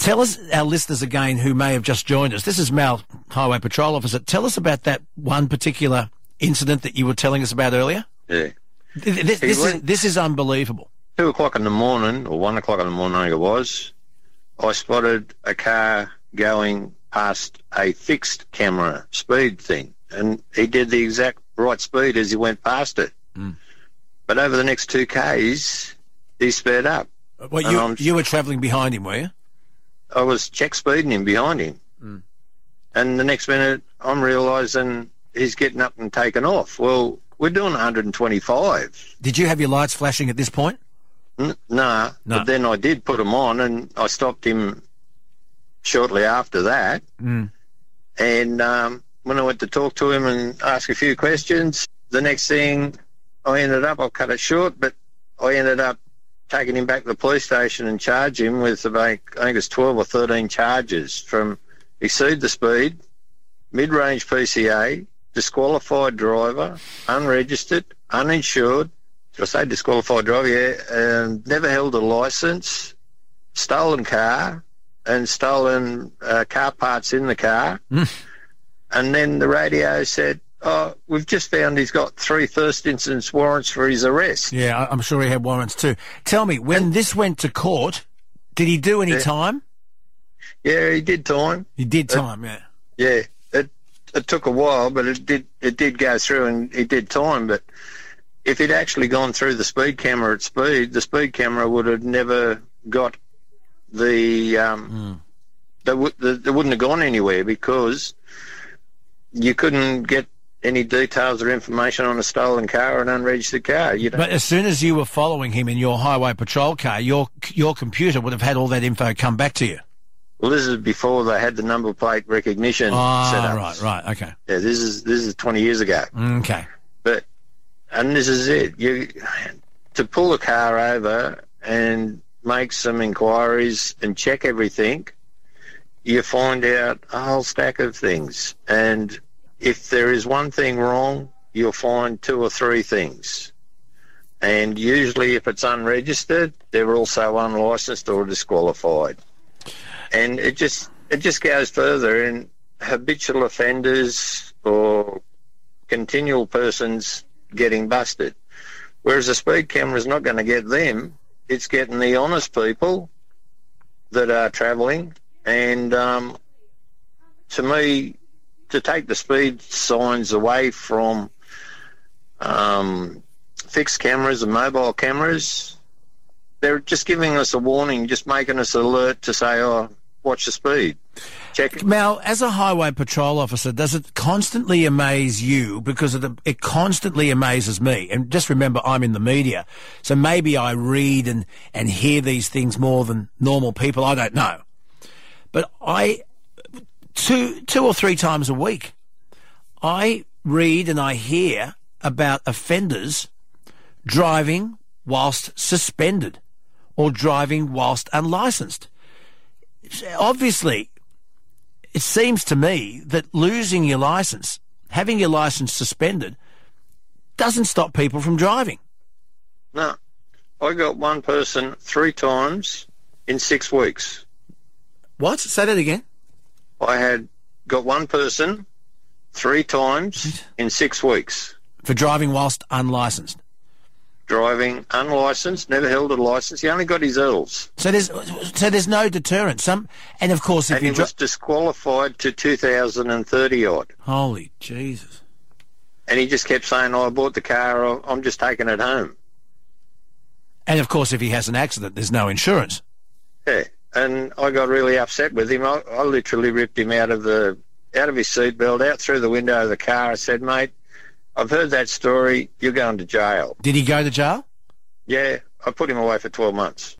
Tell us, our listeners again who may have just joined us, this is Mal, Highway Patrol Officer. Tell us about that one particular incident that you were telling us about earlier. Yeah. This is unbelievable. 2 o'clock in the morning, or 1 o'clock in the morning, I think it was, I spotted a car going past a fixed camera speed thing, and he did the exact right speed as he went past it. But over the next 2 Ks, he sped up. Well, you were travelling behind him, were you? I was check speeding him behind him. And the next minute, I'm realising he's getting up and taking off. Well, we're doing 125. Did you have your lights flashing at this point? No. But then I did put them on, and I stopped him shortly after that. And when I went to talk to him and ask a few questions, the next thing I'll cut it short, but I ended up taking him back to the police station and charged him with about, I think it's 12 or 13 charges from exceed the speed, mid-range PCA, disqualified driver, unregistered, uninsured. Did I say disqualified driver? Yeah. Never held a licence, stolen car, and stolen car parts in the car. And then the radio said, we've just found he's got 3 first instance warrants for his arrest. Yeah, I'm sure he had warrants too. Tell me, when this went to court, did he do any time? Yeah, he did time. He did time, yeah. Yeah, it took a while, but it did go through, and he did time. But if he'd actually gone through the speed camera at speed, the speed camera would have never got the they wouldn't have gone anywhere, because you couldn't get any details or information on a stolen car or an unregistered car. But as soon as you were following him in your highway patrol car, your computer would have had all that info come back to you. Well, this is before they had the number plate recognition set up. Right, okay. Yeah, this is 20 years ago. Okay. And this is it. To pull a car over and make some inquiries and check everything, you find out a whole stack of things. And if there is one thing wrong, you'll find 2 or 3 things. And usually if it's unregistered, they're also unlicensed or disqualified. And it just goes further, and habitual offenders or continual persons getting busted. Whereas a speed camera is not going to get them. It's getting the honest people that are travelling. And to me, to take the speed signs away from fixed cameras and mobile cameras, they're just giving us a warning, just making us alert to say, watch the speed. Check it. Mal, as a highway patrol officer, does it constantly amaze you? Because it constantly amazes me. And just remember, I'm in the media, so maybe I read and hear these things more than normal people. I don't know. But two or 3 times a week, I read and I hear about offenders driving whilst suspended or driving whilst unlicensed. Obviously, it seems to me that losing your licence, having your licence suspended, doesn't stop people from driving. No. I got one person 3 times in 6 weeks. What? Say that again. I had got one person 3 times in 6 weeks. For driving whilst unlicensed? Driving unlicensed, never held a licence. He only got his L's. So there's no deterrent. And of course, if he was disqualified to 2030 odd. Holy Jesus! And he just kept saying, "I bought the car. I'm just taking it home." And of course, if he has an accident, there's no insurance. Yeah, and I got really upset with him. I literally ripped him out of his seatbelt, out through the window of the car. I said, "Mate, I've heard that story. You're going to jail." Did he go to jail? Yeah, I put him away for 12 months.